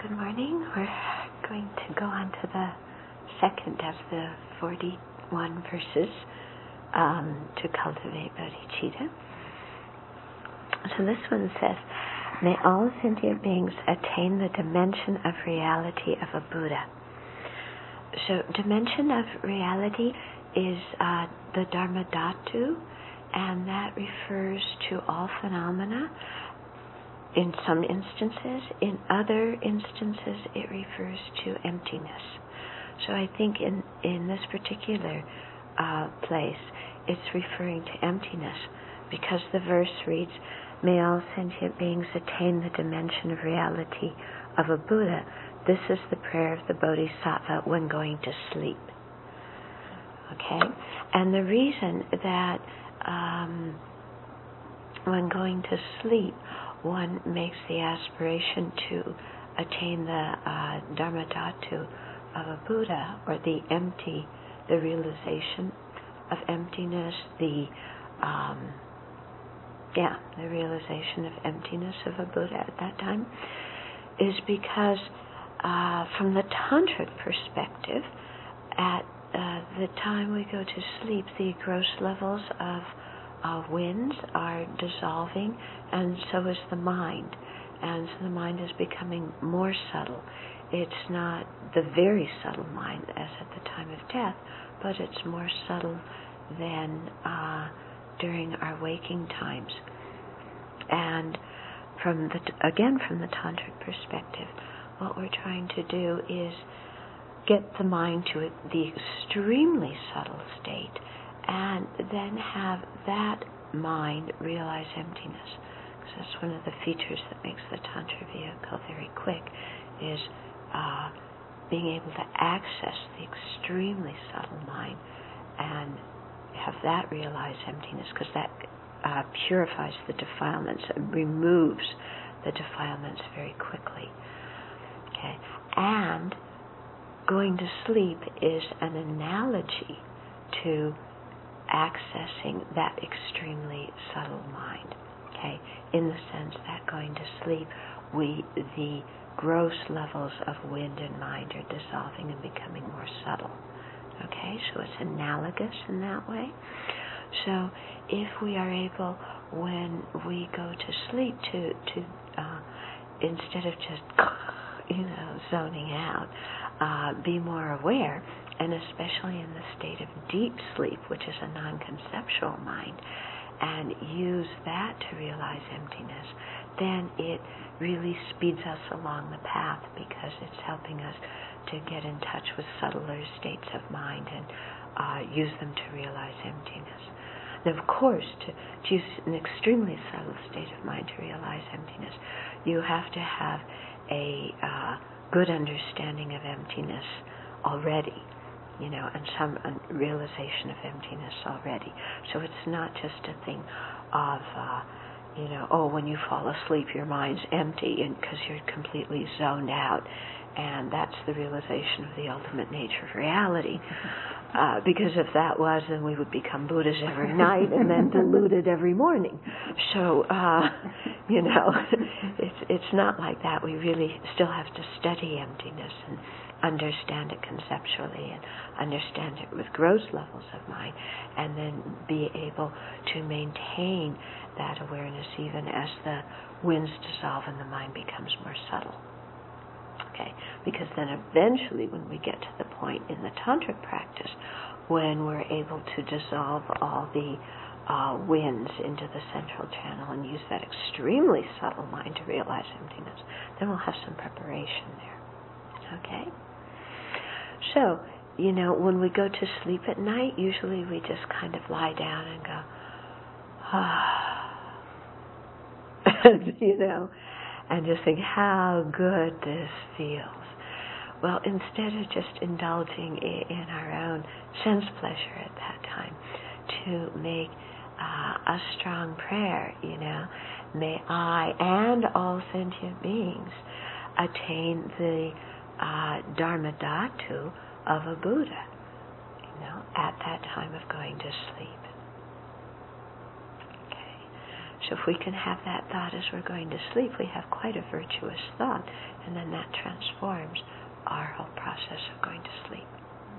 Good morning. We're going to go on to the second of the 41 verses to cultivate bodhicitta. So this one says, may all sentient beings attain the dimension of reality of a Buddha. So dimension of reality is the Dharmadhatu, and that refers to all phenomena. In some instances, in other instances, it refers to emptiness. So I think in this particular place, it's referring to emptiness, because the verse reads, may all sentient beings attain the dimension of reality of a Buddha. This is the prayer of the Bodhisattva when going to sleep. Okay? And the reason that when going to sleep, one makes the aspiration to attain the Dharmadhatu of a Buddha, or the realization of emptiness, the realization of emptiness of a Buddha at that time, is because from the tantric perspective, at the time we go to sleep, the gross levels of winds are dissolving, and so is the mind. And so the mind is becoming more subtle. It's not the very subtle mind as at the time of death, but it's more subtle than during our waking times. And from the tantric perspective, what we're trying to do is get the mind to the extremely subtle state, and then have that mind realize emptiness. Because that's one of the features that makes the Tantra vehicle very quick, is being able to access the extremely subtle mind and have that realize emptiness, because that purifies the defilements and removes the defilements very quickly. Okay, and going to sleep is an analogy to accessing that extremely subtle mind. Okay, in the sense that going to sleep, the gross levels of wind and mind are dissolving and becoming more subtle. Okay, so it's analogous in that way. So if we are able, when we go to sleep, to instead of just zoning out, be more aware, and especially in the state of deep sleep, which is a non-conceptual mind, and use that to realize emptiness, then it really speeds us along the path, because it's helping us to get in touch with subtler states of mind and use them to realize emptiness. And of course, to use an extremely subtle state of mind to realize emptiness, you have to have a good understanding of emptiness already, and some realization of emptiness already. So it's not just a thing of, when you fall asleep, your mind's empty, and because you're completely zoned out, and that's the realization of the ultimate nature of reality. Because if that was, then we would become Buddhas every night and then deluded every morning. So, it's not like that. We really still have to study emptiness and understand it conceptually and understand it with gross levels of mind, and then be able to maintain that awareness even as the winds dissolve and the mind becomes more subtle. Okay, because then eventually when we get to the point in the tantric practice when we're able to dissolve all the winds into the central channel and use that extremely subtle mind to realize emptiness, then we'll have some preparation there. Okay? So, when we go to sleep at night, usually we just kind of lie down and go, and just think how good this feels. Well, instead of just indulging in our own sense pleasure at that time, to make a strong prayer, may I and all sentient beings attain the Dharmadhatu of a Buddha, at that time of going to sleep. Okay. So if we can have that thought as we're going to sleep, we have quite a virtuous thought, and then that transforms our whole process of